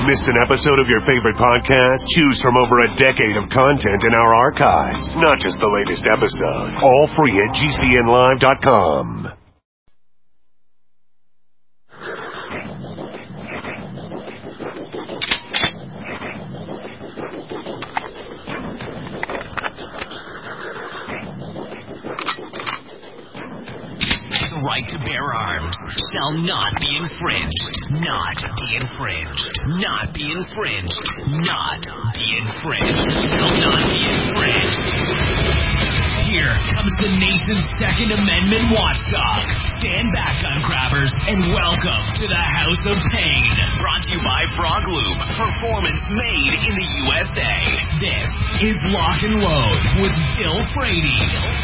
Missed an episode of your favorite podcast? Choose from over a decade of content in our archives, not just the latest episode. All free at GCNlive.com. The right to bear arms shall not be infringed. Not be infringed. Not be infringed. Not be infringed. Shall not be infringed. Here comes the nation's Second Amendment watchdog. Stand back, gun grabbers, and welcome to the House of Pain. Brought to you by Frog Lube. Performance made in the USA. This is Lock and Load with Bill Frady.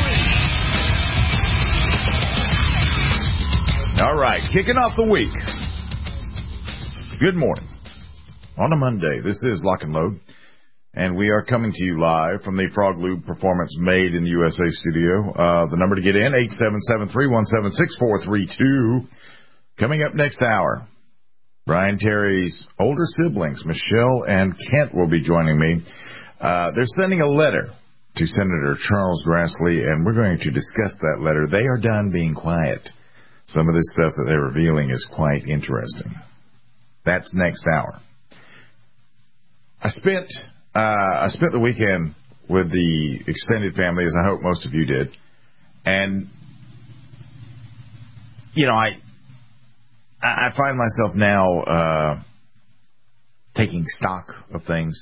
All right, kicking off the week. Good morning. On a Monday, this is Lock and Load, and we are coming to you live from the Frog Lube Performance Made in the USA studio. The number to get in, 877-317-6432. Coming up next hour, Brian Terry's older siblings, Michelle and Kent, will be joining me. They're sending a letter to Senator Charles Grassley, and we're going to discuss that letter. They are done being quiet. Some of this stuff that they're revealing is quite interesting. That's next hour. I spent the weekend with the extended family, as I hope most of you did. And, you know, I find myself now taking stock of things.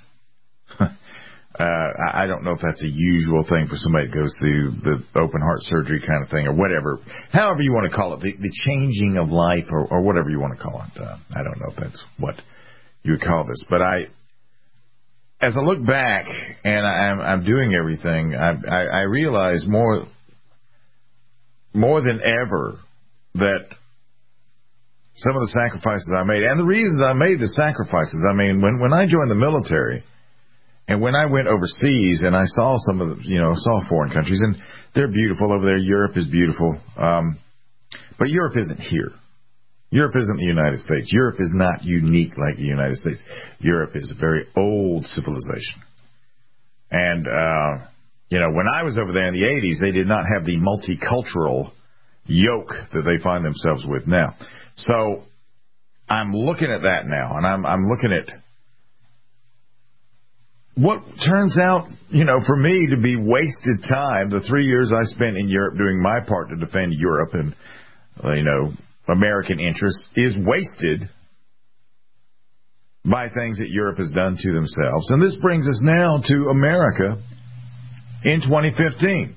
I don't know if that's a usual thing for somebody that goes through the open heart surgery kind of thing or whatever. However you want to call it, the changing of life or whatever you want to call it. I don't know if that's what you would call this. But as I look back and I'm doing everything, I realize more than ever that some of the sacrifices I made, and the reasons I made the sacrifices, I mean, when I joined the military, and when I went overseas and I saw some of the, saw foreign countries, and they're beautiful over there. Europe is beautiful. But Europe isn't here. Europe isn't the United States. Europe is not unique like the United States. Europe is a very old civilization. And, when I was over there in the 80s, they did not have the multicultural yoke that they find themselves with now. So I'm looking at that now, and I'm looking at what turns out, for me to be wasted time, the 3 years I spent in Europe doing my part to defend Europe and, American interests is wasted by things that Europe has done to themselves. And this brings us now to America in 2015.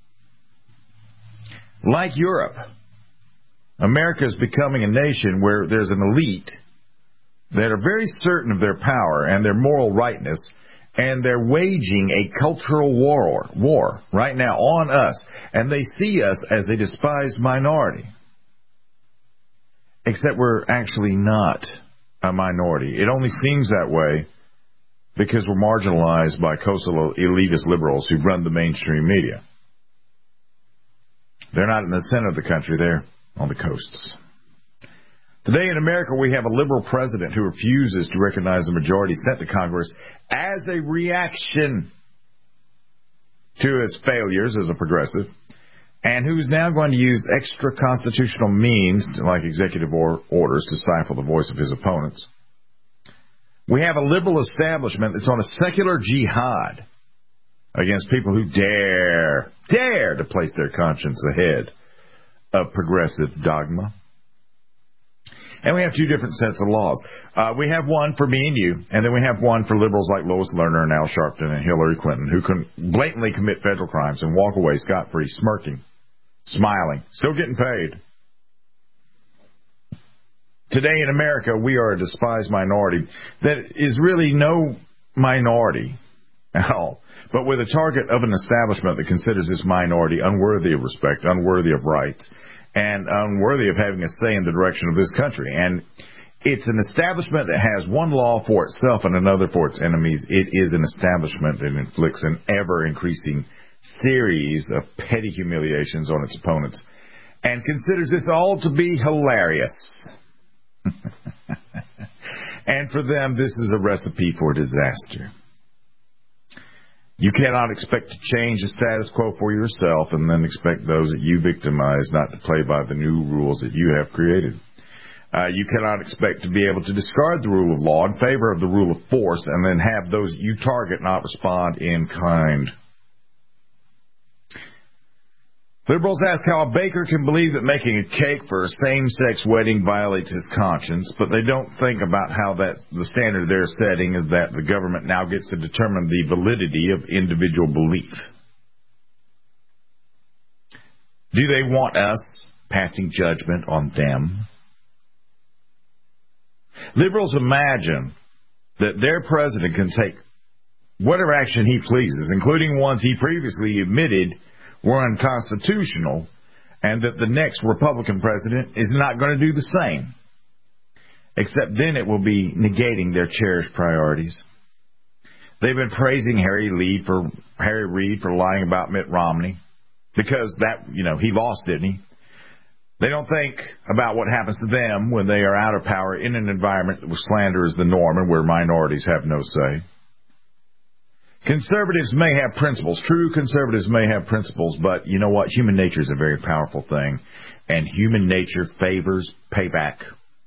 Like Europe, America is becoming a nation where there's an elite that are very certain of their power and their moral rightness, and they're waging a cultural war right now on us. And they see us as a despised minority. Except we're actually not a minority. It only seems that way because we're marginalized by coastal elitist liberals who run the mainstream media. They're not in the center of the country. They're on the coasts. Today in America, we have a liberal president who refuses to recognize the majority sent to Congress as a reaction to his failures as a progressive, and who's now going to use extra constitutional means, like executive orders, to stifle the voice of his opponents. We have a liberal establishment that's on a secular jihad against people who dare to place their conscience ahead of progressive dogma. And we have two different sets of laws. We have one for me and you, and then we have one for liberals like Lois Lerner and Al Sharpton and Hillary Clinton, who can blatantly commit federal crimes and walk away scot-free, smirking, smiling, still getting paid. Today in America, we are a despised minority that is really no minority at all, but with a target of an establishment that considers this minority unworthy of respect, unworthy of rights, and unworthy of having a say in the direction of this country. And it's an establishment that has one law for itself and another for its enemies. It is an establishment that inflicts an ever-increasing series of petty humiliations on its opponents and considers this all to be hilarious. And for them, this is a recipe for disaster. You cannot expect to change the status quo for yourself and then expect those that you victimize not to play by the new rules that you have created. You cannot expect to be able to discard the rule of law in favor of the rule of force and then have those you target not respond in kind. Liberals ask how a baker can believe that making a cake for a same-sex wedding violates his conscience, but they don't think about how the standard they're setting is that the government now gets to determine the validity of individual belief. Do they want us passing judgment on them? Liberals imagine that their president can take whatever action he pleases, including ones he previously admitted were unconstitutional, and that the next Republican president is not going to do the same. Except then it will be negating their cherished priorities. They've been praising Harry Reid for lying about Mitt Romney because he lost, didn't he? They don't think about what happens to them when they are out of power in an environment where slander is the norm and where minorities have no say. Conservatives may have principles. True conservatives may have principles, but you know what? Human nature is a very powerful thing, and human nature favors payback.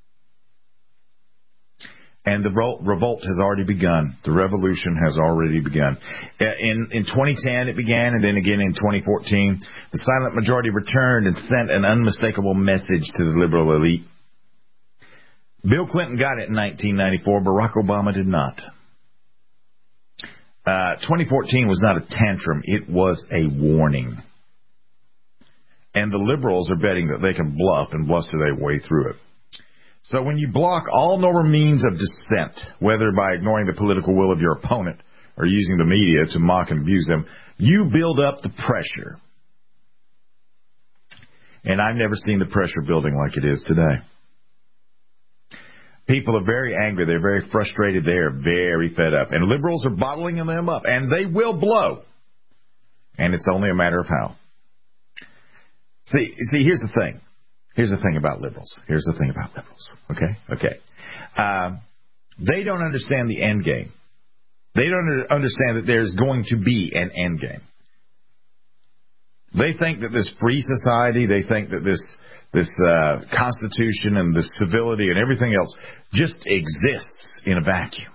And the revolt has already begun. The revolution has already begun. In 2010 it began, and then again in 2014. The silent majority returned and sent an unmistakable message to the liberal elite. Bill Clinton got it in 1994. Barack Obama did not. 2014 was not a tantrum. It was a warning. And the liberals are betting that they can bluff and bluster their way through it. So when you block all normal means of dissent, whether by ignoring the political will of your opponent or using the media to mock and abuse them, you build up the pressure. And I've never seen the pressure building like it is today. People are very angry. They're very frustrated. They are very fed up. And liberals are bottling them up. And they will blow. And it's only a matter of how. See, here's the thing. Here's the thing about liberals. Okay? They don't understand the end game. They don't understand that there's going to be an end game. They think that this free society, they think that this Constitution and the civility and everything else just exists in a vacuum.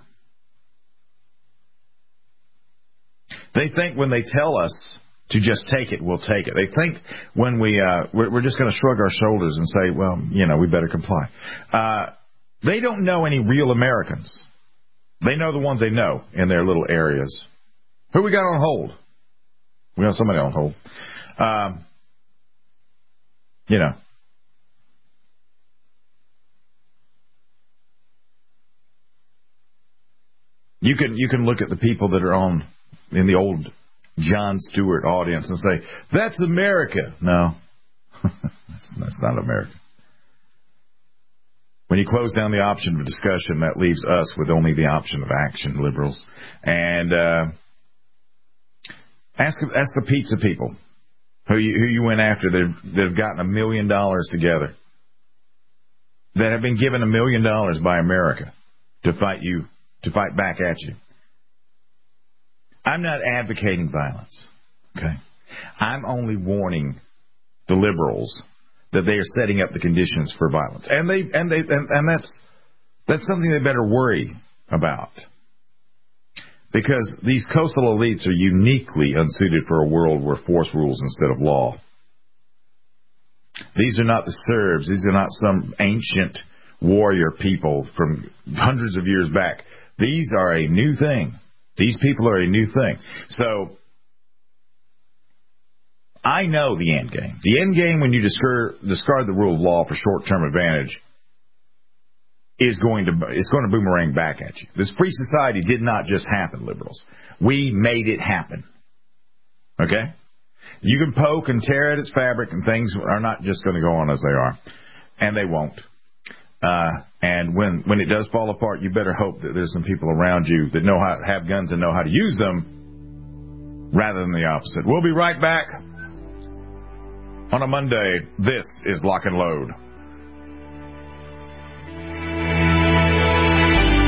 They think when they tell us to just take it, we'll take it. They think when we're just going to shrug our shoulders and say, well, we better comply. They don't know any real Americans. They know the ones they know in their little areas. Who we got on hold? We got somebody on hold. You can look at the people that are in the old Jon Stewart audience and say, that's America. No, that's not America. When you close down the option of discussion, that leaves us with only the option of action, liberals. And ask the pizza people who you went after that have gotten $1 million together, that have been given $1 million by America to fight back at you. I'm not advocating violence, okay? I'm only warning the liberals that they are setting up the conditions for violence, and that's something they better worry about, because these coastal elites are uniquely unsuited for a world where force rules instead of law. These are not the Serbs. These are not some ancient warrior people from hundreds of years back. These are a new thing. These people are a new thing. So I know the end game. The end game, when you discard the rule of law for short-term advantage, it's going to boomerang back at you. This free society did not just happen, liberals. We made it happen. Okay? You can poke and tear at its fabric, and things are not just going to go on as they are. And they won't. And when it does fall apart, you better hope that there's some people around you that know how to have guns and know how to use them, rather than the opposite. We'll be right back on a Monday. This is Lock and Load.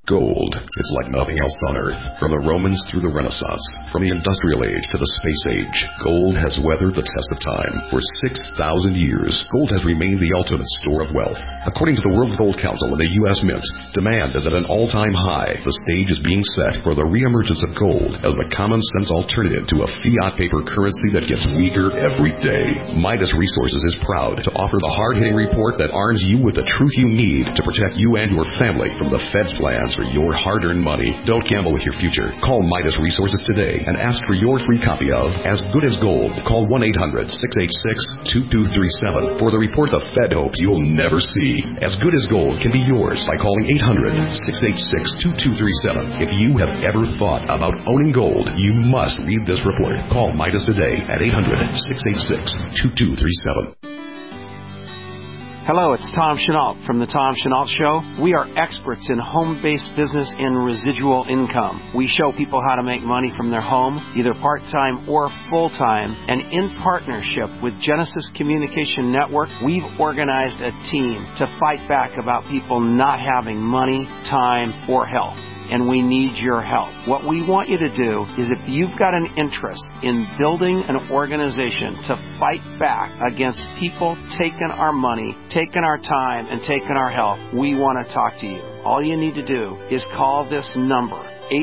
Gold. It's like nothing else on Earth. From the Romans through the Renaissance, from the Industrial Age to the Space Age, gold has weathered the test of time. For 6,000 years, gold has remained the ultimate store of wealth. According to the World Gold Council and the U.S. Mint, demand is at an all-time high. The stage is being set for the reemergence of gold as the common-sense alternative to a fiat paper currency that gets weaker every day. Midas Resources is proud to offer the hard-hitting report that arms you with the truth you need to protect you and your family from the Fed's plans for your hard-earned money. Don't gamble with your future. Call Midas Resources today and ask for your free copy of As Good as Gold. Call 1-800-686-2237 for the report the Fed hopes you'll never see. As Good as Gold can be yours by calling 800-686-2237. If you have ever thought about owning gold, you must read this report. Call Midas today at 800-686-2237. Hello, it's Tom Chenault from The Tom Chenault Show. We are experts in home-based business and residual income. We show people how to make money from their home, either part-time or full-time. And in partnership with Genesis Communication Network, we've organized a team to fight back about people not having money, time, or health. And we need your help. What we want you to do is, if you've got an interest in building an organization to fight back against people taking our money, taking our time, and taking our health, we want to talk to you. All you need to do is call this number,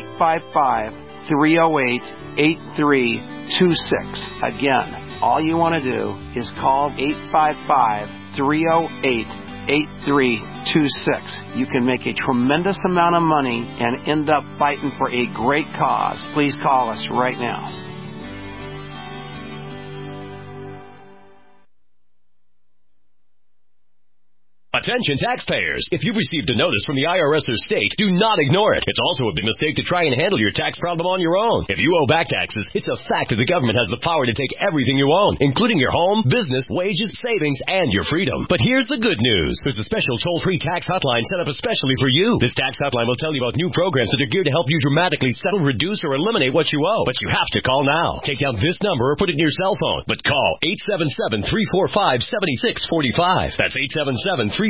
855-308-8326. Again, all you want to do is call 855-308-8326. You can make a tremendous amount of money and end up fighting for a great cause. Please call us right now. Attention taxpayers. If you've received a notice from the IRS or state, do not ignore it. It's also a big mistake to try and handle your tax problem on your own. If you owe back taxes, it's a fact that the government has the power to take everything you own, including your home, business, wages, savings, and your freedom. But here's the good news. There's a special toll-free tax hotline set up especially for you. This tax hotline will tell you about new programs that are geared to help you dramatically settle, reduce, or eliminate what you owe. But you have to call now. Take down this number or put it in your cell phone. But call 877-345-7645. That's 877-345-7645.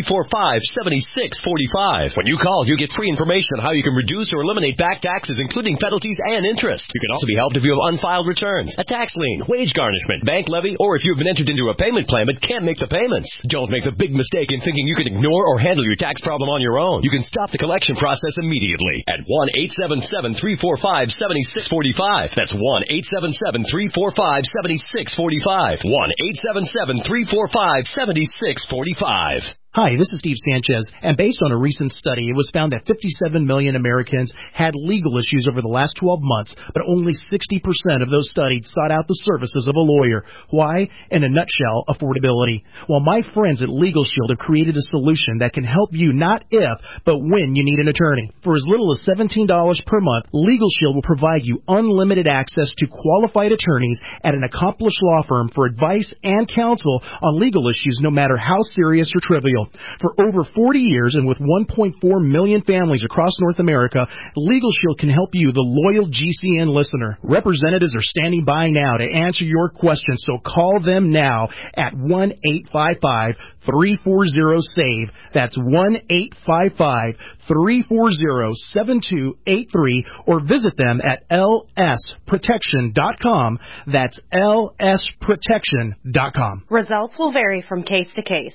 When you call, you get free information on how you can reduce or eliminate back taxes, including penalties and interest. You can also be helped if you have unfiled returns, a tax lien, wage garnishment, bank levy, or if you've been entered into a payment plan but can't make the payments. Don't make the big mistake in thinking you can ignore or handle your tax problem on your own. You can stop the collection process immediately at 1-877-345-7645. That's 1-877-345-7645. 1-877-345-7645. Hi, this is Steve Sanchez, and based on a recent study, it was found that 57 million Americans had legal issues over the last 12 months, but only 60% of those studied sought out the services of a lawyer. Why? In a nutshell, affordability. Well, my friends at Legal Shield have created a solution that can help you not if, but when you need an attorney. For as little as $17 per month, Legal Shield will provide you unlimited access to qualified attorneys at an accomplished law firm for advice and counsel on legal issues, no matter how serious or trivial. For over 40 years and with 1.4 million families across North America, Legal Shield can help you, the loyal GCN listener. Representatives are standing by now to answer your questions, so call them now at 1-855-340-SAVE. That's 1-855-340-7283, or visit them at lsprotection.com. That's lsprotection.com. Results will vary from case to case.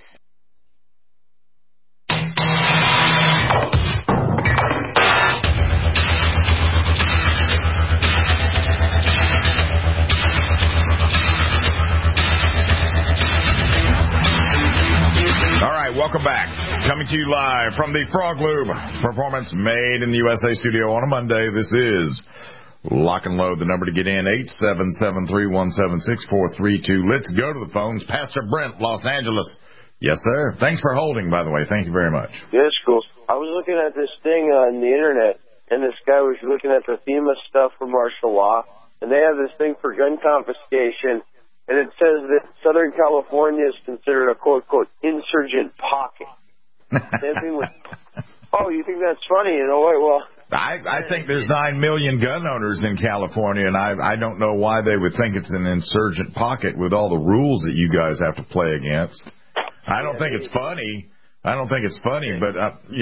Welcome back. Coming to you live from the Frog Lube Performance Made in the USA studio on a Monday. This is Lock and Load. The number to get in, 877-317-6432. Let's go to the phones. Pastor Brent, Los Angeles. Yes, sir. Thanks for holding, by the way. Thank you very much. Yes, cool. I was looking at this thing on the Internet, and this guy was looking at the FEMA stuff for martial law, and they have this thing for gun confiscation. And it says that Southern California is considered a quote-unquote insurgent pocket. Same thing with, oh, you think that's funny? You know what? Well, I think there's 9 million gun owners in California, and I don't know why they would think it's an insurgent pocket with all the rules that you guys have to play against. I don't think it's funny. I don't think it's funny, but,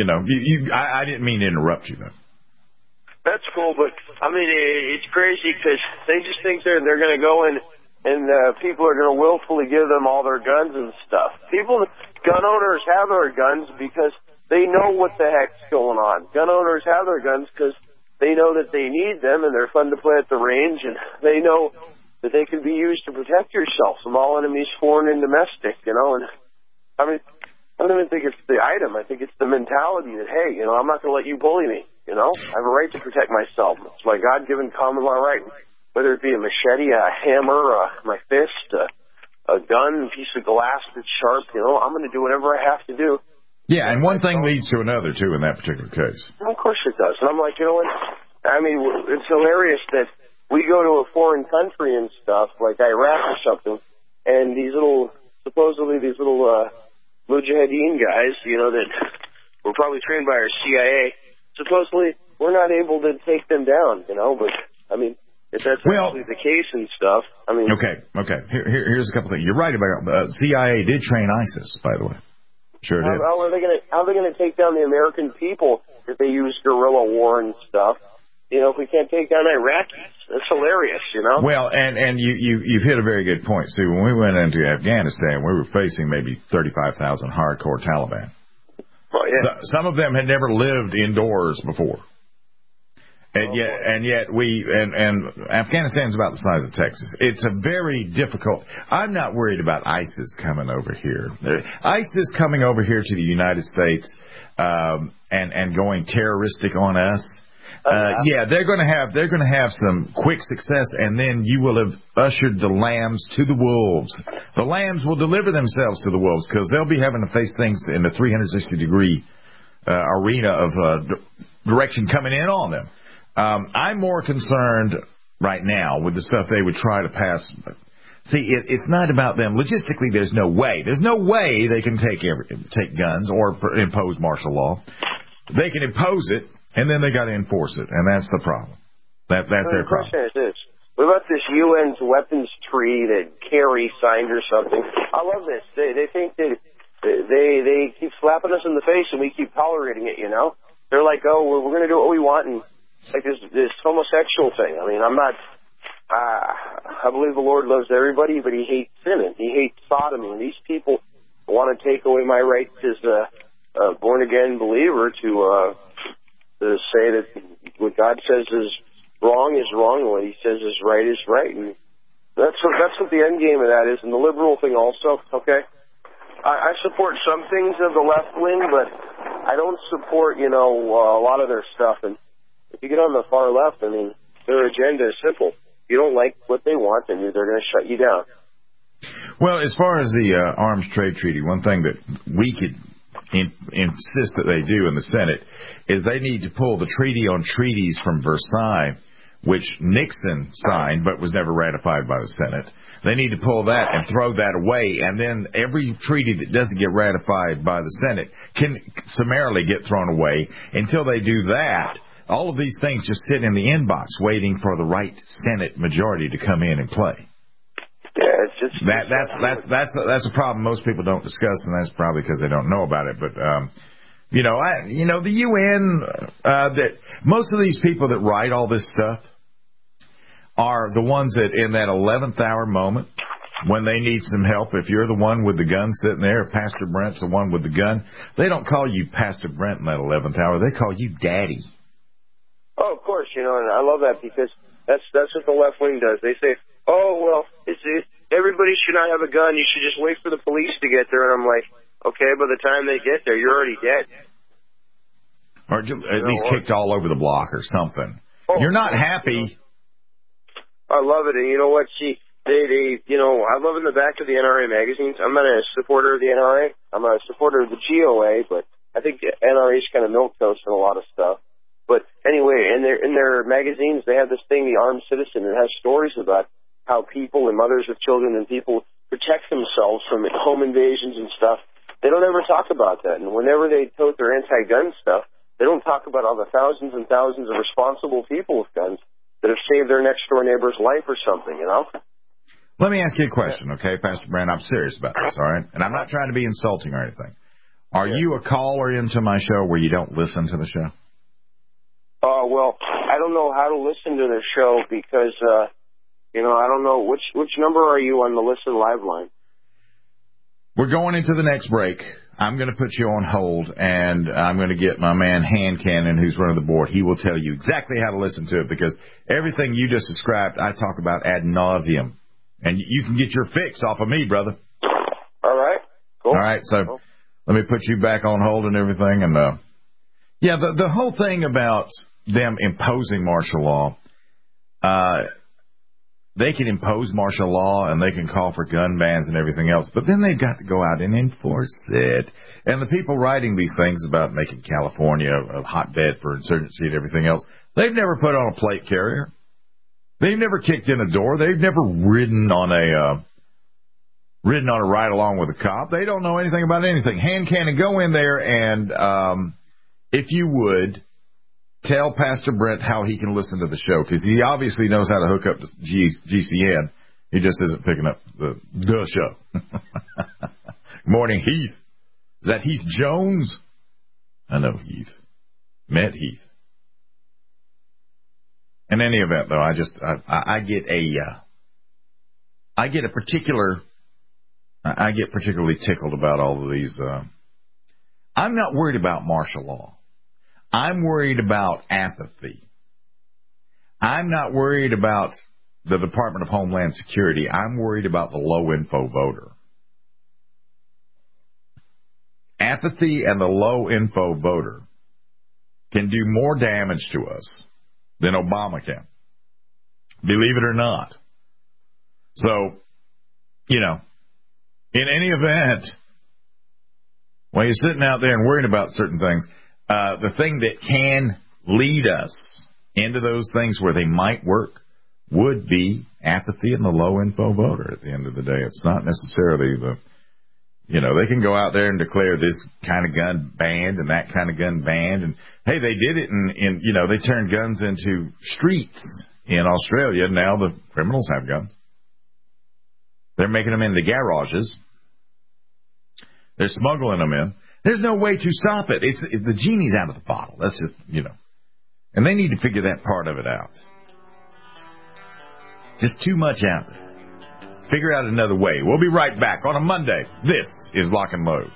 I didn't mean to interrupt you, though. That's cool, but, I mean, it's crazy because they just think they're going to go in and people are going to willfully give them all their guns and stuff. Gun owners have their guns because they know what the heck's going on. Gun owners have their guns because they know that they need them and they're fun to play at the range, and they know that they can be used to protect yourself from all enemies, foreign and domestic, And, I mean, I don't even think it's the item. I think it's the mentality that, hey, I'm not going to let you bully me. I have a right to protect myself. It's my God-given common law right. Whether it be a machete, a hammer, my fist, a gun, a piece of glass that's sharp, I'm going to do whatever I have to do. Yeah, and one thing leads to another, too, in that particular case. Of course it does. And I'm like, what? I mean, it's hilarious that we go to a foreign country and stuff, like Iraq or something, and supposedly these little mujahideen guys, that were probably trained by our CIA, supposedly we're not able to take them down, but, I mean, if that's actually the case and stuff, I mean... Okay. Here's a couple things. You're right about CIA did train ISIS, by the way. Sure did. How are they going to take down the American people if they use guerrilla war and stuff? If we can't take down Iraqis, that's hilarious, Well, and you've hit a very good point. See, when we went into Afghanistan, we were facing maybe 35,000 hardcore Taliban. Well, yeah. Some of them had never lived indoors before. And yet Afghanistan's about the size of Texas. It's a very difficult. I'm not worried about ISIS coming over here. ISIS coming over here to the United States and going terroristic on us. They're going to have some quick success, and then you will have ushered the lambs to the wolves. The lambs will deliver themselves to the wolves because they'll be having to face things in the 360-degree arena of direction coming in on them. I'm more concerned right now with the stuff they would try to pass. See, it's not about them. Logistically, there's no way. There's no way they can take guns or impose martial law. They can impose it, and then they got to enforce it, and that's the problem. That's their problem. The question is this. What about this UN's weapons tree that Kerry signed or something? I love this. They think that they keep slapping us in the face, and we keep tolerating it, They're like, we're going to do what we want, and like this homosexual thing. I mean, I believe the Lord loves everybody, but he hates sin and he hates sodomy. And these people want to take away my rights as a born-again believer to say that what God says is wrong, and what he says is right. And that's what the end game of that is. And the liberal thing also, okay? I support some things of the left wing, but I don't support, a lot of their stuff. And if you get on the far left, I mean, their agenda is simple. If you don't like what they want, then they're going to shut you down. Well, as far as the arms trade treaty, one thing that we could insist that they do in the Senate is they need to pull the Treaty on Treaties from Versailles, which Nixon signed but was never ratified by the Senate. They need to pull that and throw that away, and then every treaty that doesn't get ratified by the Senate can summarily get thrown away. Until they do that, all of these things just sit in the inbox waiting for the right Senate majority to come in and play. Yeah, it's just that's a problem most people don't discuss, and that's probably because they don't know about it. But the UN, that most of these people that write all this stuff are the ones that in that 11th hour moment when they need some help. If you're the one with the gun sitting there, if Pastor Brent's the one with the gun, they don't call you Pastor Brent in that 11th hour. They call you Daddy. Oh, of course, and I love that because that's what the left wing does. They say, everybody should not have a gun. You should just wait for the police to get there. And I'm like, okay, by the time they get there, you're already dead. Or at least kicked all over the block or something. You're not happy. I love it. And you know what? I love in the back of the NRA magazines. I'm not a supporter of the NRA. I'm a supporter of the GOA, but I think the NRA is kind of milquetoast in a lot of stuff. But anyway, in their magazines, they have this thing, The Armed Citizen, and it has stories about how people and mothers of children and people protect themselves from home invasions and stuff. They don't ever talk about that. And whenever they tote their anti-gun stuff, they don't talk about all the thousands and thousands of responsible people with guns that have saved their next-door neighbor's life or something, Let me ask you a question, okay, Pastor Brand? I'm serious about this, all right? And I'm not trying to be insulting or anything. Are you a caller into my show where you don't listen to the show? Well, I don't know how to listen to the show because, I don't know. Which number are you on the Listen Live line? We're going into the next break. I'm going to put you on hold, and I'm going to get my man Hand Cannon, who's running the board. He will tell you exactly how to listen to it because everything you just described, I talk about ad nauseum. And you can get your fix off of me, brother. All right. Cool. All right, so cool. Let me put you back on hold and everything. And, the whole thing about them imposing martial law, they can impose martial law and they can call for gun bans and everything else, but then they've got to go out and enforce it. And the people writing these things about making California a hotbed for insurgency and everything else, they've never put on a plate carrier. They've never kicked in a door. They've never ridden on a ride along with a cop. They don't know anything about anything. Hand Cannon, go in there and, if you would, tell Pastor Brent how he can listen to the show, because he obviously knows how to hook up to GCN. He just isn't picking up the show. Morning, Heath. Is that Heath Jones? I know Heath. Met Heath. In any event, though, I get particularly tickled about all of these. I'm not worried about martial law. I'm worried about apathy. I'm not worried about the Department of Homeland Security. I'm worried about the low-info voter. Apathy and the low-info voter can do more damage to us than Obama can. Believe it or not. So, in any event, when you're sitting out there and worrying about certain things, the thing that can lead us into those things where they might work would be apathy in the low-info voter at the end of the day. It's not necessarily they can go out there and declare this kind of gun banned and that kind of gun banned. And, hey, they did it in they turned guns into streets in Australia. Now the criminals have guns. They're making them in the garages. They're smuggling them in. There's no way to stop it. The genie's out of the bottle. That's just, And they need to figure that part of it out. Just too much out there. Figure out another way. We'll be right back on a Monday. This is Lock and Load.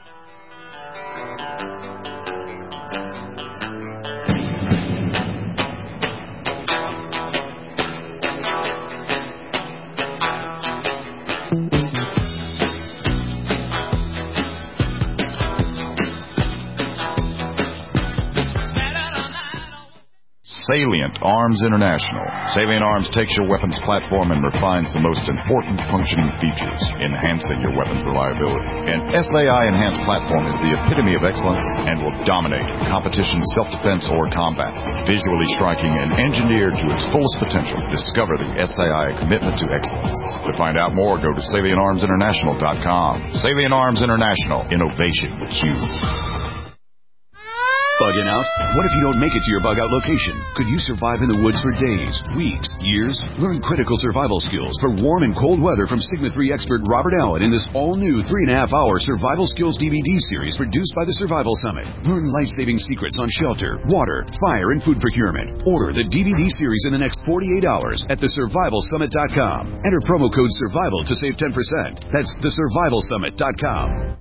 Salient Arms International. Salient Arms takes your weapons platform and refines the most important functioning features, enhancing your weapons reliability. An SAI enhanced platform is the epitome of excellence and will dominate competition, self-defense, or combat. Visually striking and engineered to its fullest potential, discover the SAI commitment to excellence. To find out more, go to SalientArmsInternational.com. Salient Arms International. Innovation Q. Bugging out? What if you don't make it to your bug out location? Could you survive in the woods for days, weeks, years? Learn critical survival skills for warm and cold weather from Sigma 3 expert Robert Allen in this all-new 3.5-hour survival skills DVD series produced by the Survival Summit. Learn life-saving secrets on shelter, water, fire, and food procurement. Order the DVD series in the next 48 hours at thesurvivalsummit.com. Enter promo code SURVIVAL to save 10%. That's thesurvivalsummit.com.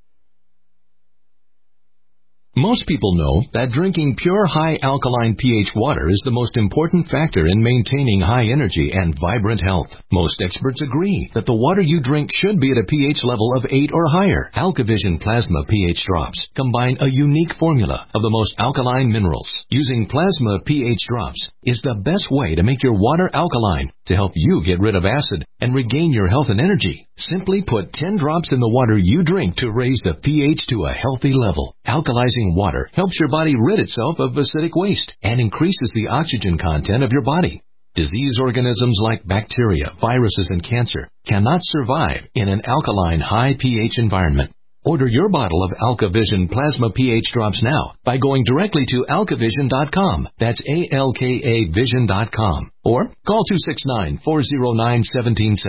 Most people know that drinking pure high alkaline pH water is the most important factor in maintaining high energy and vibrant health. Most experts agree that the water you drink should be at a pH level of 8 or higher. AlkaVision Plasma pH drops combine a unique formula of the most alkaline minerals. Using plasma pH drops is the best way to make your water alkaline to help you get rid of acid and regain your health and energy. Simply put 10 drops in the water you drink to raise the pH to a healthy level. Alkalizing water helps your body rid itself of acidic waste and increases the oxygen content of your body. Disease organisms like bacteria, viruses, and cancer cannot survive in an alkaline high pH environment. Order your bottle of AlkaVision Plasma pH drops now by going directly to alkavision.com. That's ALKAvision.com. Or call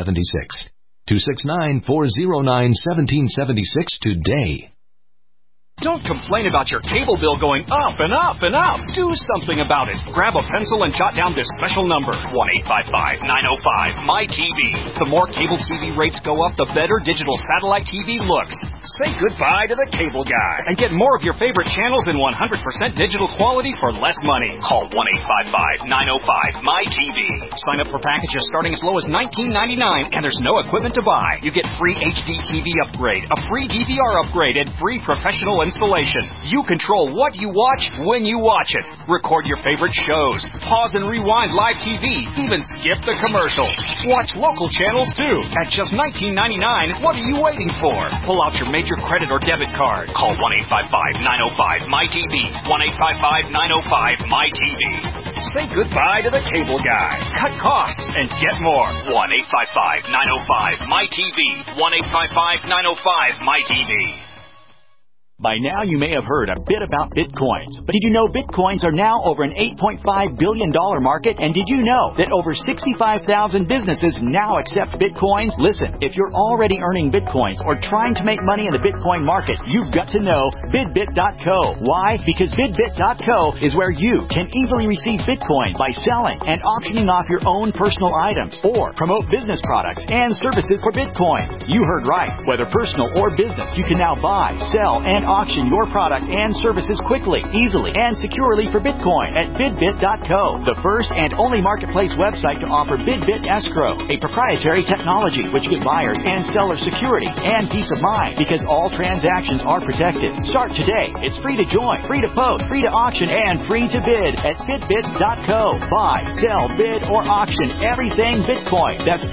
269-409-1776. 269-409-1776 today. Don't complain about your cable bill going up and up and up. Do something about it. Grab a pencil and jot down this special number, 1-855-905-MY-TV. The more cable TV rates go up, the better digital satellite TV looks. Say goodbye to the cable guy and get more of your favorite channels in 100% digital quality for less money. Call 1-855-905-MY-TV. Sign up for packages starting as low as $19.99, and there's no equipment to buy. You get free HD TV upgrade, a free DVR upgrade, and free professional installation. You control what you watch when you watch it. Record your favorite shows. Pause and rewind live TV. Even skip the commercials. Watch local channels too. At just $19.99, what are you waiting for? Pull out your major credit or debit card. Call 1-855-905-MY-TV. 1-855-905-MY-TV. Say goodbye to the cable guy. Cut costs and get more. 1-855-905-MY-TV. 1-855-905-MY-TV. By now, you may have heard a bit about Bitcoins. But did you know Bitcoins are now over an $8.5 billion market? And did you know that over 65,000 businesses now accept Bitcoins? Listen, if you're already earning Bitcoins or trying to make money in the Bitcoin market, you've got to know BidBit.co. Why? Because BidBit.co is where you can easily receive Bitcoin by selling and auctioning off your own personal items or promote business products and services for Bitcoin. You heard right. Whether personal or business, you can now buy, sell, and auction your product and services quickly, easily, and securely for Bitcoin at BidBit.co, the first and only marketplace website to offer BidBit Escrow, a proprietary technology which gives buyers and sellers security and peace of mind because all transactions are protected. Start today. It's free to join, free to post, free to auction, and free to bid at BidBit.co. Buy, sell, bid, or auction everything Bitcoin. That's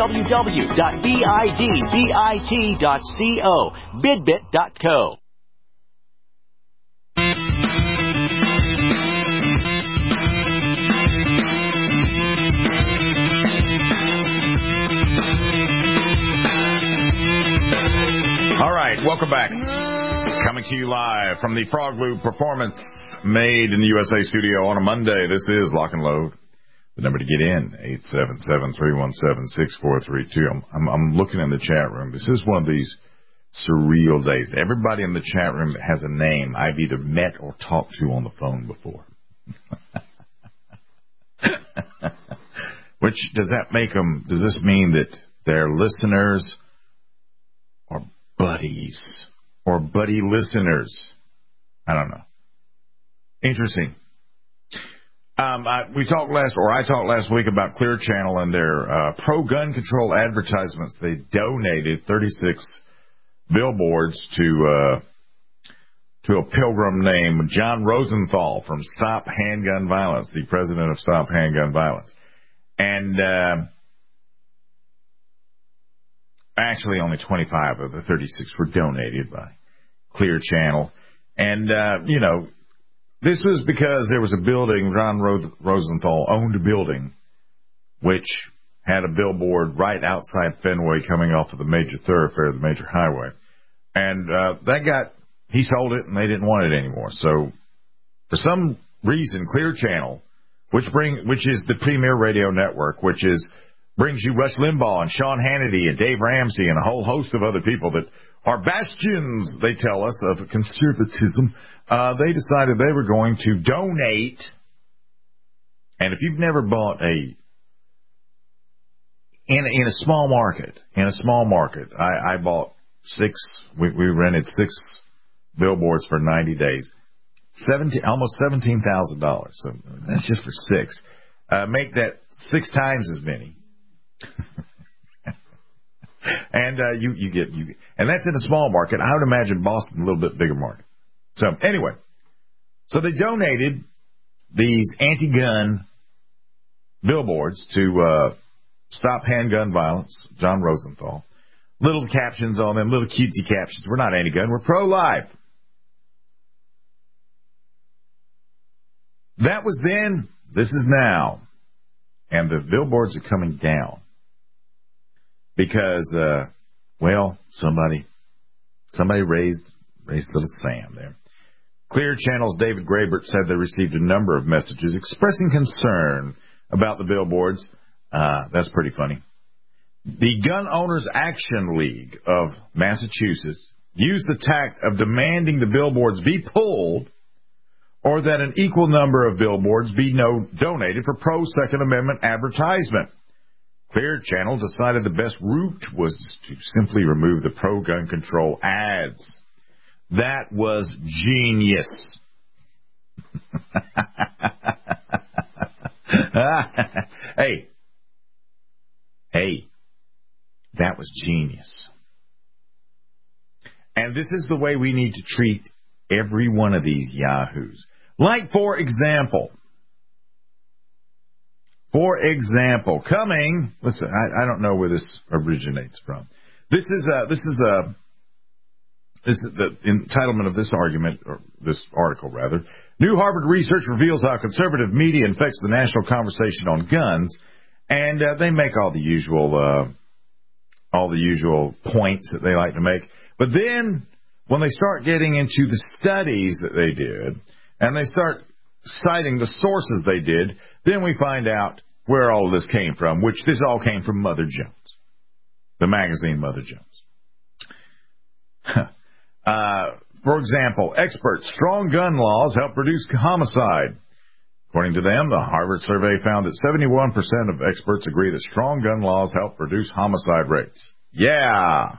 www.bidbit.co. BidBit.co. All right, welcome back. Coming to you live from the Frog Loop Performance Made in the USA studio on a Monday. This is Lock and Load. The number to get in, 877-317-6432. I'm looking in the chat room. This is one of these surreal days. Everybody in the chat room has a name I've either met or talked to on the phone before. Which, does this mean that their listeners are buddies or buddy listeners? I don't know. Interesting. I talked last week about Clear Channel and their pro-gun control advertisements. They donated 36 billboards to a pilgrim named John Rosenthal from Stop Handgun Violence, the president of Stop Handgun Violence. And actually only 25 of the 36 were donated by Clear Channel. And, this was because there was a building, John Rosenthal owned a building, which had a billboard right outside Fenway coming off of the major thoroughfare, the major highway. And he sold it and they didn't want it anymore. So for some reason, Clear Channel, which is the premier radio network, brings you Rush Limbaugh and Sean Hannity and Dave Ramsey and a whole host of other people that are bastions, they tell us, of conservatism. They decided they were going to donate. And if you've never bought in a small market, I bought 6, we rented 6 billboards for 90 days, almost $17,000. So that's just for 6. Make that 6 times as many. And you get, and that's in a small market. I would imagine Boston a little bit bigger market. So anyway, they donated these anti-gun billboards to Stop Handgun Violence, John Rosenthal. Little captions on them, little cutesy captions. We're not anti-gun, we're pro-life. That was then, this is now. And the billboards are coming down. Because, somebody raised little Sam there. Clear Channel's David Graybert said they received a number of messages expressing concern about the billboards. That's pretty funny. The Gun Owners Action League of Massachusetts used the tact of demanding the billboards be pulled or that an equal number of billboards be donated for pro-Second Amendment advertisement. Clear Channel decided the best route was to simply remove the pro-gun control ads. That was genius. Hey, that was genius. And this is the way we need to treat every one of these yahoos. Like, for example, listen, I don't know where this originates from. This is the entitlement of this argument, or this article rather. New Harvard research reveals how conservative media infects the national conversation on guns, and they make all the usual points that they like to make. But then, when they start getting into the studies that they did, and they start citing the sources they did, then we find out where all of this came from, which this all came from Mother Jones, the magazine Mother Jones. For example, experts, strong gun laws help reduce homicide. According to them, the Harvard survey found that 71% of experts agree that strong gun laws help reduce homicide rates. Yeah.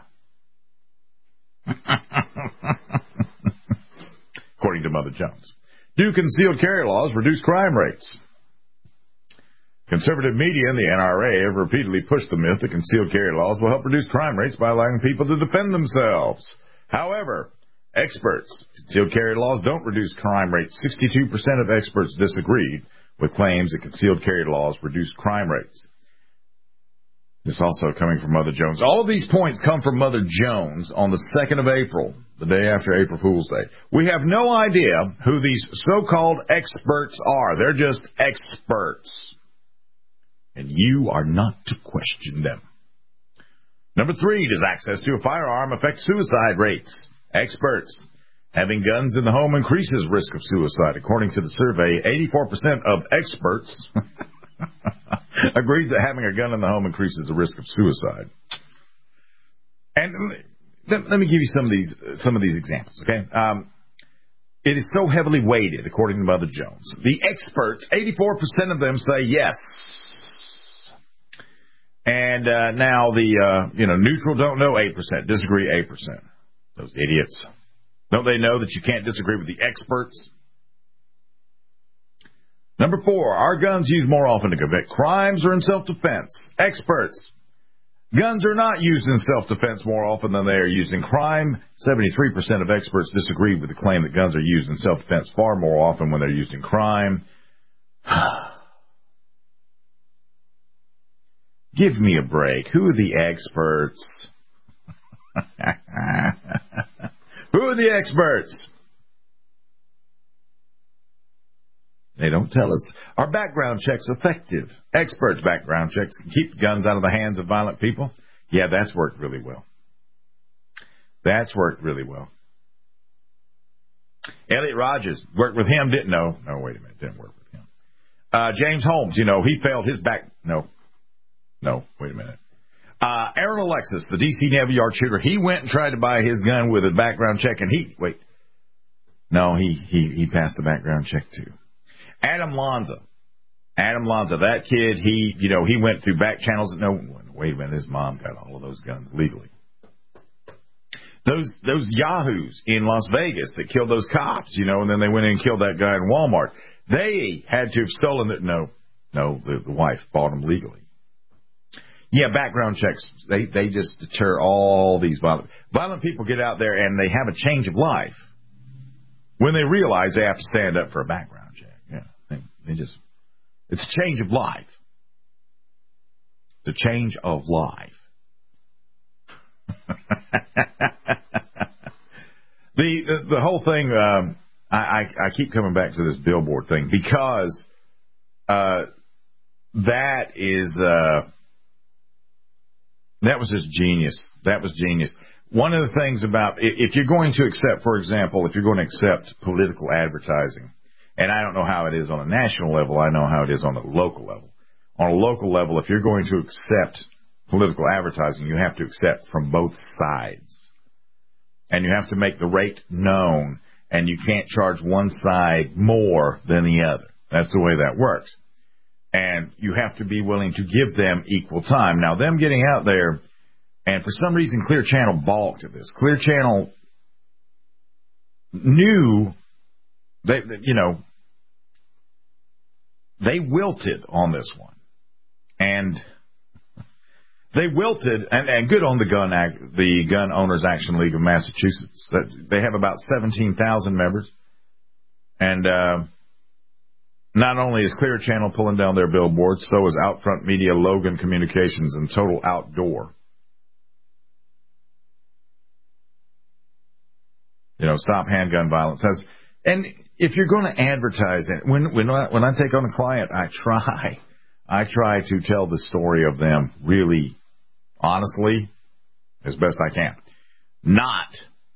According to Mother Jones. Do concealed carry laws reduce crime rates? Conservative media and the NRA have repeatedly pushed the myth that concealed carry laws will help reduce crime rates by allowing people to defend themselves. However, concealed carry laws don't reduce crime rates. 62% of experts disagreed with claims that concealed carry laws reduce crime rates. This also coming from Mother Jones. All of these points come from Mother Jones on the 2nd of April, the day after April Fool's Day. We have no idea who these so-called experts are. They're just experts. And you are not to question them. Number 3, does access to a firearm affect suicide rates? Experts. Having guns in the home increases risk of suicide. According to the survey, 84% of experts agreed that having a gun in the home increases the risk of suicide. And let me give you some of these examples, okay? It is so heavily weighted, according to Mother Jones. The experts, 84% of them say yes. And now the neutral don't know 8%, disagree 8%. Those idiots. Don't they know that you can't disagree with the experts? Number 4, are guns used more often to commit crimes or in self-defense? Experts. Guns are not used in self-defense more often than they are used in crime. 73% of experts disagree with the claim that guns are used in self-defense far more often when they're used in crime. Give me a break. Who are the experts? Who are the experts? They don't tell us. Are background checks effective? Experts' background checks can keep guns out of the hands of violent people. Yeah, that's worked really well. That's worked really well. Elliot Rogers worked with him, didn't know. No, wait a minute, didn't work with him. James Holmes, he failed his No, wait a minute. Aaron Alexis, the D.C. Navy Yard shooter, he went and tried to buy his gun with a background check, and he passed the background check too. Adam Lanza, that kid, he went through back channels. No, wait a minute, his mom got all of those guns legally. Those yahoos in Las Vegas that killed those cops, and then they went in and killed that guy in Walmart. They had to have stolen it. No, the wife bought them legally. Yeah, background checks, they just deter all these violent people. Get out there and they have a change of life when they realize they have to stand up for a background check. Yeah, it's a change of life. It's a change of life. The whole thing, I keep coming back to this billboard thing because that was just genius. That was genius. One of the things about, if you're going to accept, for example, if you're going to accept political advertising, and I don't know how it is on a national level, I know how it is on a local level. On a local level, if you're going to accept political advertising, you have to accept from both sides. and you have to make the rate known, and you can't charge one side more than the other. That's the way that works. And you have to be willing to give them equal time. Now, them getting out there, and for some reason Clear Channel balked at this. Clear Channel knew they wilted on this one. And they wilted, and good on the Gun Owners Action League of Massachusetts. They have about 17,000 members. And not only is Clear Channel pulling down their billboards, so is Outfront Media, Logan Communications, and Total Outdoor. Stop handgun violence. And if you're going to advertise it, when I take on a client, I try to tell the story of them really honestly as best I can. Not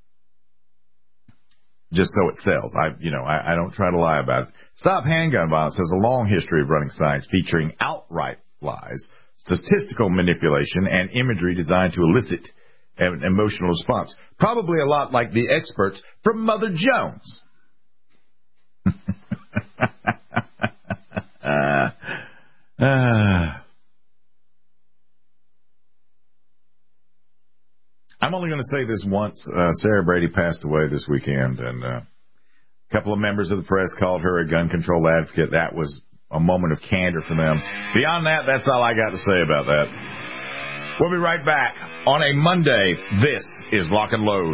just so it sells. I don't try to lie about it. Stop Handgun Violence has a long history of running signs featuring outright lies, statistical manipulation, and imagery designed to elicit an emotional response. Probably a lot like the experts from Mother Jones. I'm only going to say this once. Sarah Brady passed away this weekend, and a couple of members of the press called her a gun control advocate. That was a moment of candor for them. Beyond that, that's all I got to say about that. We'll be right back on a Monday. This is Lock and Load.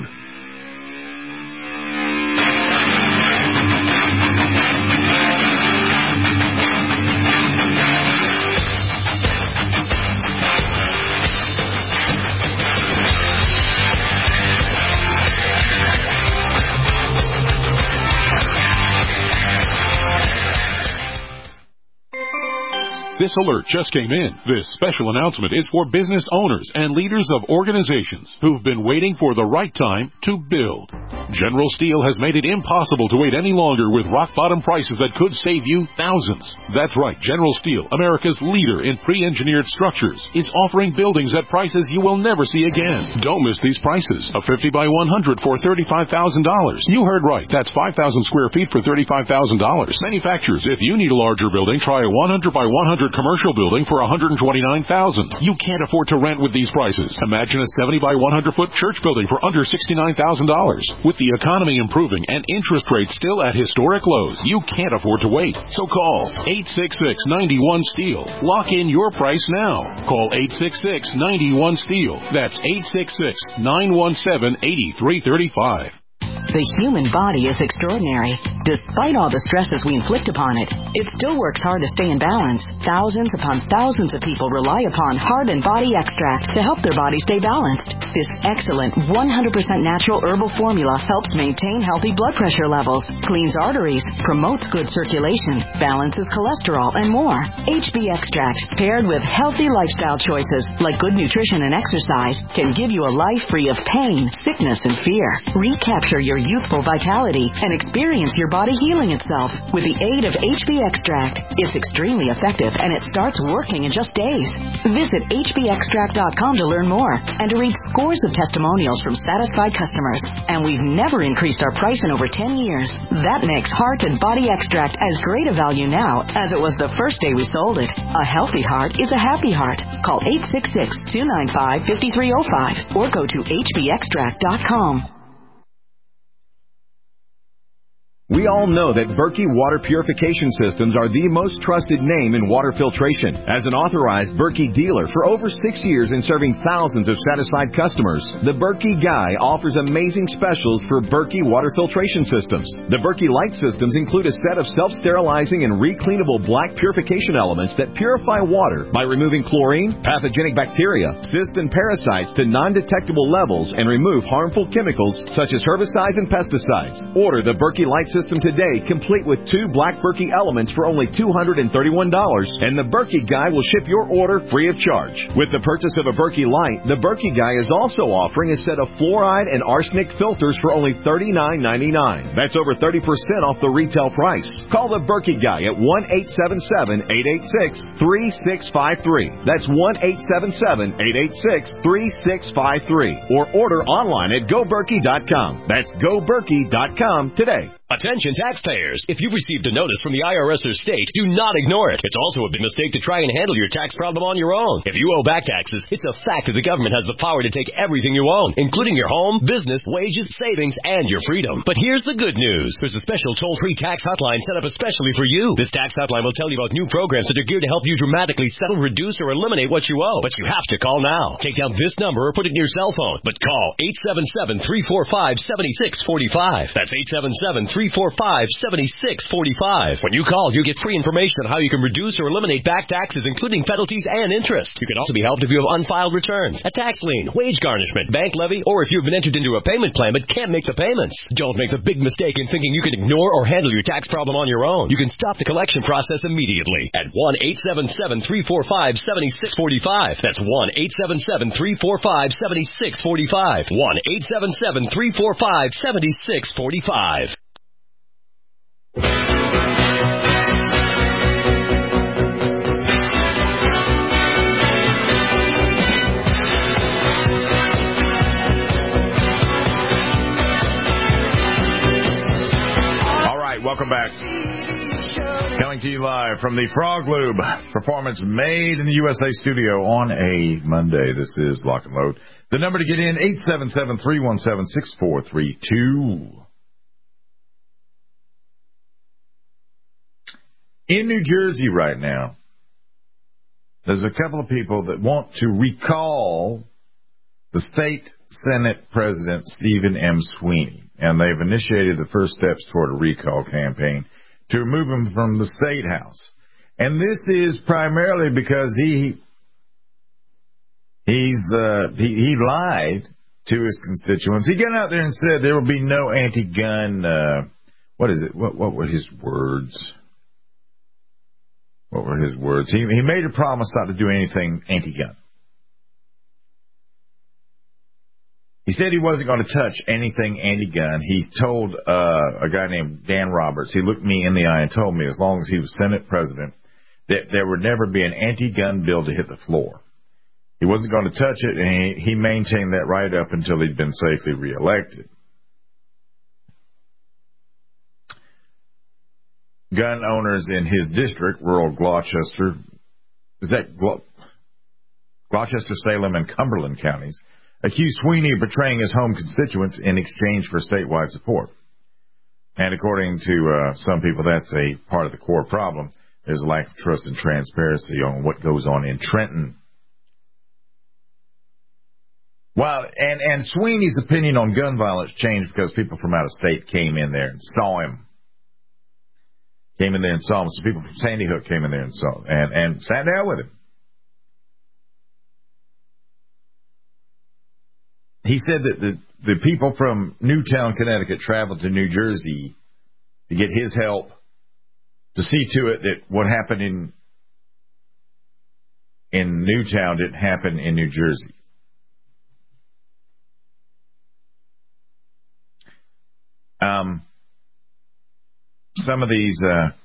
This alert just came in. This special announcement is for business owners and leaders of organizations who've been waiting for the right time to build. General Steel has made it impossible to wait any longer with rock-bottom prices that could save you thousands. That's right. General Steel, America's leader in pre-engineered structures, is offering buildings at prices you will never see again. Don't miss these prices. A 50 by 100 for $35,000. You heard right. That's 5,000 square feet for $35,000. Manufacturers, if you need a larger building, try a 100 by 100 commercial building for $129,000. You can't afford to rent with these prices. Imagine a 70 by 100 foot church building for under $69,000. With the economy improving and interest rates still at historic lows, you can't afford to wait. So call 866-91-STEEL. Lock in your price now. Call 866-91-STEEL. That's 866-917-8335. The human body is extraordinary. Despite all the stresses we inflict upon it, it still works hard to stay in balance. Thousands upon thousands of people rely upon Heart and Body Extract to help their body stay balanced. This excellent 100% natural herbal formula helps maintain healthy blood pressure levels, cleans arteries, promotes good circulation, balances cholesterol, and more. HB Extract, paired with healthy lifestyle choices like good nutrition and exercise, can give you a life free of pain, sickness, and fear. Recapture your youthful vitality and experience your body healing itself with the aid of HB Extract. It's extremely effective and it starts working in just days. Visit hbextract.com to learn more and to read scores of testimonials from satisfied customers. And we've never increased our price in over 10 years. That makes Heart and Body Extract as great a value now as it was the first day we sold it. A healthy heart is a happy heart. Call 866-295-5305 or go to hbextract.com. We all know that Berkey Water Purification Systems are the most trusted name in water filtration. As an authorized Berkey dealer for over 6 years and serving thousands of satisfied customers, the Berkey Guy offers amazing specials for Berkey Water Filtration Systems. The Berkey Light Systems include a set of self-sterilizing and recleanable black purification elements that purify water by removing chlorine, pathogenic bacteria, cysts, and parasites to non-detectable levels and remove harmful chemicals such as herbicides and pesticides. Order the Berkey Light system today, complete with 2 Black Berkey elements for only $231, and the Berkey Guy will ship your order free of charge. With the purchase of a Berkey Light, the Berkey Guy is also offering a set of fluoride and arsenic filters for only $39.99. That's over 30% off the retail price. Call the Berkey Guy at 1-877-886-3653. That's 1-877-886-3653. Or order online at GoBerkey.com. That's GoBerkey.com today. Attention taxpayers! If you've received a notice from the IRS or state, do not ignore it. It's also a big mistake to try and handle your tax problem on your own. If you owe back taxes, it's a fact that the government has the power to take everything you own, including your home, business, wages, savings, and your freedom. But here's the good news. There's a special toll-free tax hotline set up especially for you. This tax hotline will tell you about new programs that are geared to help you dramatically settle, reduce, or eliminate what you owe. But you have to call now. Take down this number or put it in your cell phone. But call 877-345-7645. That's 877-345-7645. When you call, you get free information on how you can reduce or eliminate back taxes, including penalties and interest. You can also be helped if you have unfiled returns, a tax lien, wage garnishment, bank levy, or if you've been entered into a payment plan but can't make the payments. Don't make the big mistake in thinking you can ignore or handle your tax problem on your own. You can stop the collection process immediately at 1-877-345-7645. That's 1-877-345-7645. 1-877-345-7645. Welcome back. Coming to you live from the Frog Lube Performance Made in the USA studio on a Monday. This is Lock and Load. The number to get in, 877-317-6432. In New Jersey right now, there's a couple of people that want to recall the state Senate President Stephen M. Sweeney. And they've initiated the first steps toward a recall campaign to remove him from the State House. And this is primarily because he lied to his constituents. He got out there and said there will be no anti-gun. What were his words? What were his words? He made a promise not to do anything anti-gun. He said he wasn't going to touch anything anti-gun. He told a guy named Dan Roberts, he looked me in the eye and told me as long as he was Senate President, that there would never be an anti-gun bill to hit the floor. He wasn't going to touch it, and he maintained that right up until he'd been safely reelected. Gun owners in his district, rural Gloucester, Gloucester, Salem, and Cumberland counties, accused Sweeney of betraying his home constituents in exchange for statewide support. And according to some people, that's a part of the core problem. There's a lack of trust and transparency on what goes on in Trenton. Well, and Sweeney's opinion on gun violence changed because people from out of state came in there and saw him. So people from Sandy Hook came in there and saw him and sat down with him. He said that the people from Newtown, Connecticut traveled to New Jersey to get his help to see to it that what happened in Newtown didn't happen in New Jersey. Some of these,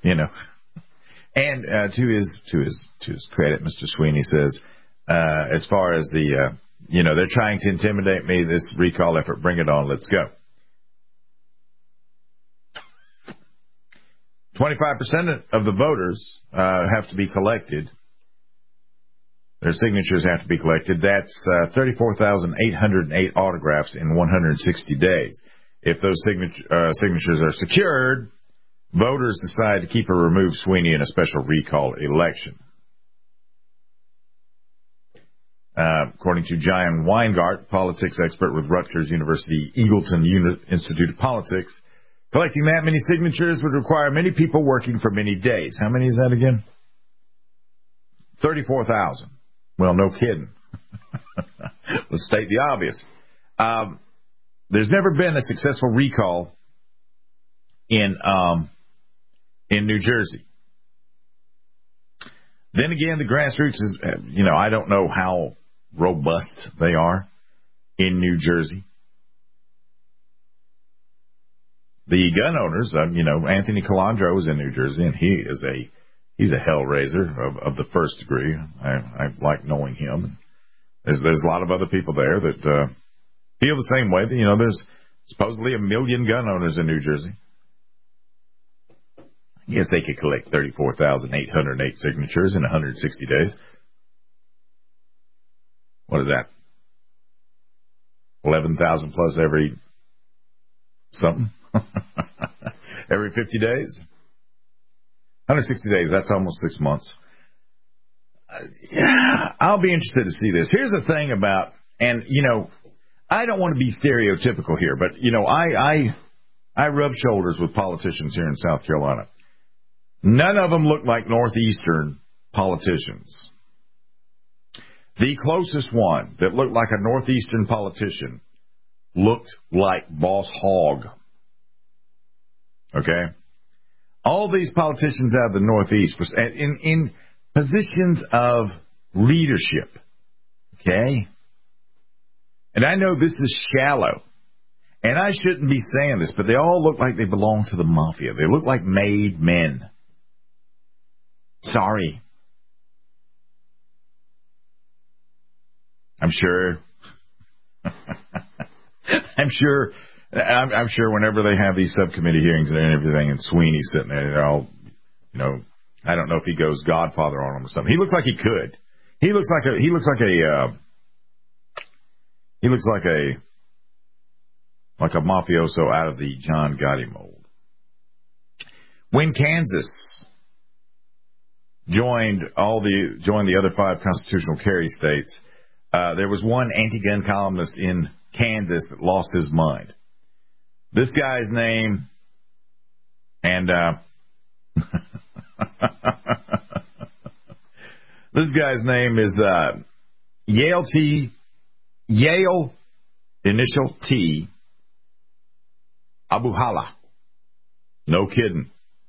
and to his credit, Mr. Sweeney says, as far as the they're trying to intimidate me, this recall effort, bring it on, let's go. 25% of the voters have to be collected. Their signatures have to be collected. That's 34,808 autographs in 160 days. If those signatures are secured, voters decide to keep or remove Sweeney in a special recall election. According to John Weingart, politics expert with Rutgers University Eagleton Institute of Politics, collecting that many signatures would require many people working for many days. How many is that again? 34,000. Well, no kidding. Let's state the obvious. There's never been a successful recall in New Jersey. Then again, the grassroots is, I don't know how robust they are in New Jersey. The gun owners, Anthony Calandro is in New Jersey, and he's a hellraiser of the first degree. I like knowing him. There's a lot of other people there that feel the same way. That, there's supposedly 1 million gun owners in New Jersey. I guess they could collect 34,808 signatures in 160 days. What is that? 11,000 plus every something? Every 50 days? 160 days, that's almost 6 months. I'll be interested to see this. Here's the thing about, and, I don't want to be stereotypical here, but, I rub shoulders with politicians here in South Carolina. None of them look like Northeastern politicians. The closest one that looked like a Northeastern politician looked like Boss Hogg. Okay? All these politicians out of the Northeast in positions of leadership. Okay? And I know this is shallow. And I shouldn't be saying this, but they all look like they belong to the mafia. They look like made men. Sorry. I'm sure whenever they have these subcommittee hearings and everything, and Sweeney's sitting there, they're all, I don't know if he goes Godfather on them or something. He looks like he could. He looks like a mafioso out of the John Gotti mold. When Kansas joined the other 5 constitutional carry states, there was one anti-gun columnist in Kansas that lost his mind. This guy's name, and this guy's name is Yale initial T, Abu Hala. No kidding.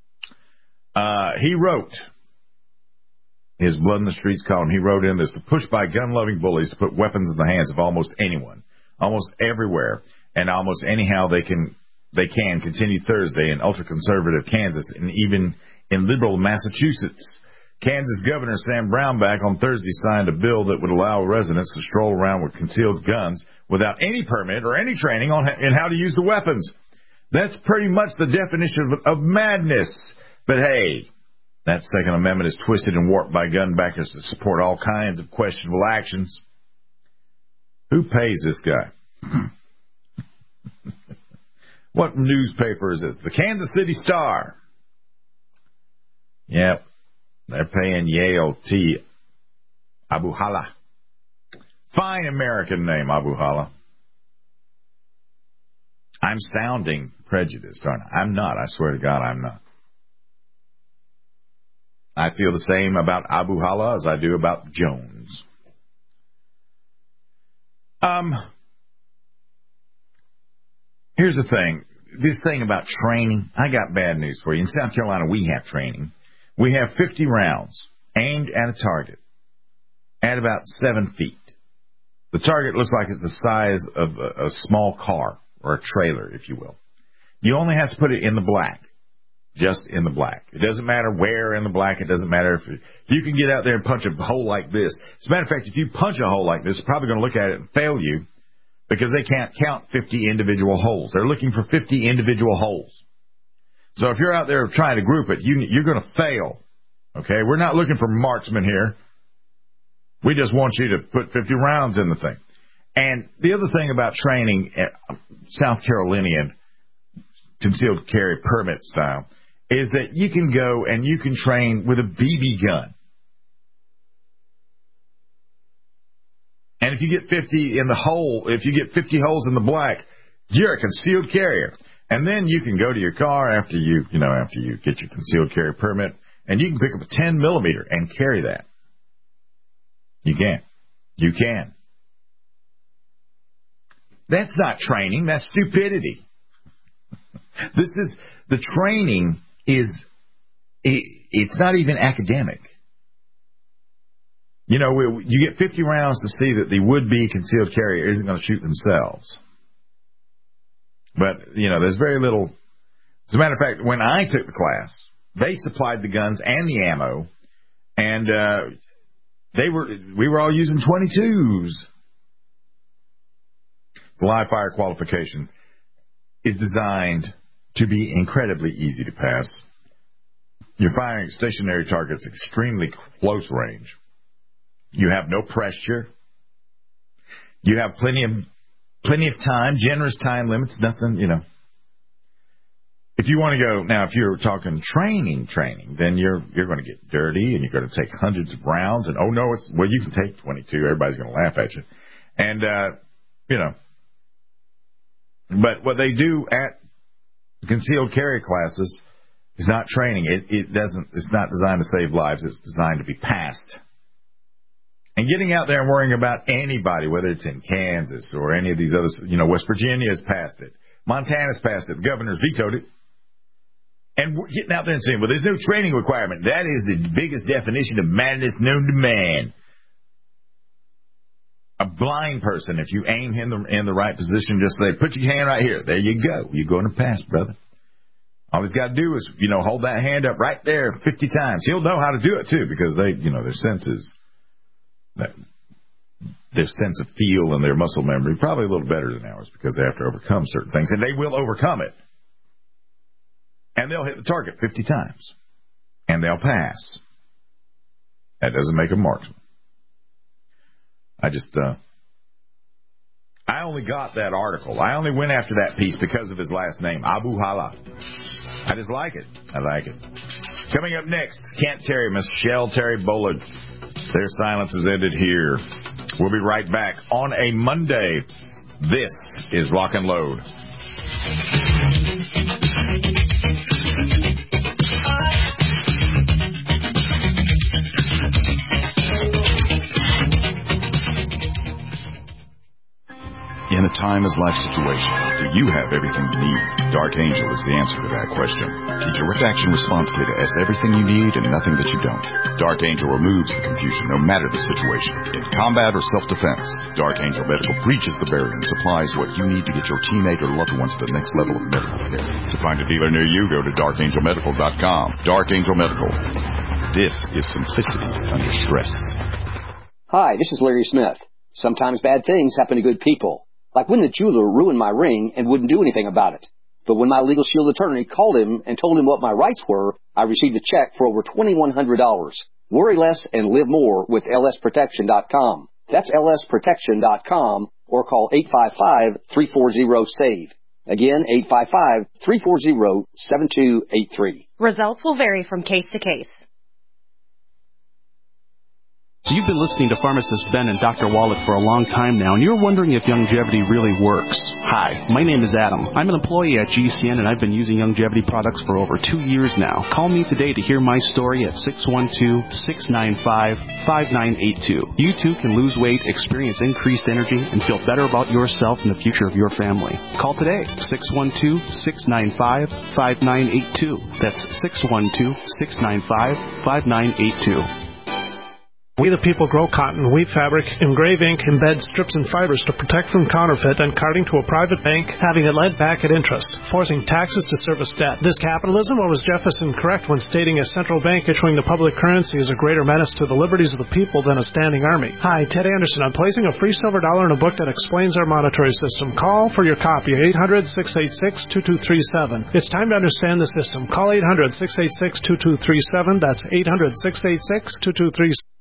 He wrote his Blood in the Streets column. He wrote in this: the push by gun-loving bullies to put weapons in the hands of almost anyone, almost everywhere, and almost anyhow they can continue Thursday in ultra-conservative Kansas and even in liberal Massachusetts. Kansas Governor Sam Brownback on Thursday signed a bill that would allow residents to stroll around with concealed guns without any permit or any training in how to use the weapons. That's pretty much the definition of madness. But hey, that Second Amendment is twisted and warped by gun backers to support all kinds of questionable actions. Who pays this guy? What newspaper is this? The Kansas City Star. Yep. They're paying Yale T. Abu Hala. Fine American name, Abu Hala. I'm sounding prejudiced, aren't I? I'm not. I swear to God, I'm not. I feel the same about Abu Hala as I do about Jones. Here's the thing. This thing about training, I got bad news for you. In South Carolina, we have training. We have 50 rounds aimed at a target at about 7 feet. The target looks like it's the size of a small car or a trailer, if you will. You only have to put it in the black, just in the black. It doesn't matter where in the black. It doesn't matter if you can get out there and punch a hole like this. As a matter of fact, if you punch a hole like this, they're probably going to look at it and fail you because they can't count 50 individual holes. They're looking for 50 individual holes. So if you're out there trying to group it, you're going to fail. Okay? We're not looking for marksmen here. We just want you to put 50 rounds in the thing. And the other thing about training, South Carolinian concealed carry permit style, is that you can go and you can train with a BB gun. And if you get 50 in the hole, if you get 50 holes in the black, you're a concealed carrier. And then you can go to your car after you get your concealed carry permit, and you can pick up a 10 millimeter and carry that. You can. You can. That's not training. That's stupidity. the training it's not even academic. You know, you get 50 rounds to see that the would-be concealed carrier isn't going to shoot themselves. But, you know, there's very little. As a matter of fact, when I took the class, they supplied the guns and the ammo, and we were all using 22s. The live fire qualification is designed to be incredibly easy to pass. You're firing stationary targets extremely close range. You have no pressure. You have plenty of time, generous time limits, nothing, you know. If you want to go, now if you're talking training, then you're going to get dirty and you're going to take hundreds of rounds and, oh no, you can take 22, everybody's going to laugh at you. And, you know, but what they do at concealed carry classes is not training. It's not designed to save lives. It's designed to be passed. And getting out there and worrying about anybody, whether it's in Kansas or any of these others, you know, West Virginia has passed it. Montana's passed it. The governor's vetoed it. And getting out there and saying, well, there's no training requirement. That is the biggest definition of madness known to man. A blind person, if you aim him in the right position, just say, put your hand right here. There you go. You're going to pass, brother. All he's got to do is, you know, hold that hand up right there 50 times. He'll know how to do it, too, because they, you know, their senses, their sense of feel and their muscle memory, probably a little better than ours because they have to overcome certain things, and they will overcome it. And they'll hit the target 50 times, and they'll pass. That doesn't make a marksman. I only got that article. I only went after that piece because of his last name, Abu Hala. I just like it. I like it. Coming up next, Kent Terry, Michelle Terry Bullard. Their silence is ended here. We'll be right back on a Monday. This is Lock and Load. In a time-as-life situation, do you have everything you need? Dark Angel is the answer to that question. The direct action response kit has everything you need and nothing that you don't. Dark Angel removes the confusion no matter the situation. In combat or self-defense, Dark Angel Medical breaches the barrier and supplies what you need to get your teammate or loved ones to the next level of medical care. To find a dealer near you, go to darkangelmedical.com. Dark Angel Medical. This is simplicity under stress. Hi, this is Larry Smith. Sometimes bad things happen to good people. Like when the jeweler ruined my ring and wouldn't do anything about it. But when my Legal Shield attorney called him and told him what my rights were, I received a check for over $2,100. Worry less and live more with lsprotection.com. That's lsprotection.com or call 855-340-SAVE. Again, 855-340-7283. Results will vary from case to case. So you've been listening to pharmacists Ben and Dr. Wallach for a long time now, and you're wondering if Youngevity really works. Hi, my name is Adam. I'm an employee at GCN, and I've been using Youngevity products for over 2 years now. Call me today to hear my story at 612-695-5982. You too can lose weight, experience increased energy, and feel better about yourself and the future of your family. Call today, 612-695-5982. That's 612-695-5982. We the people grow cotton, weave fabric, engrave ink, embed strips and fibers to protect from counterfeit and carting to a private bank, having it lent back at interest, forcing taxes to service debt. This capitalism, or was Jefferson correct when stating a central bank issuing the public currency is a greater menace to the liberties of the people than a standing army? Hi, Ted Anderson. I'm placing a free silver dollar in a book that explains our monetary system. Call for your copy, 800-686-2237. It's time to understand the system. Call 800-686-2237. That's 800-686-2237.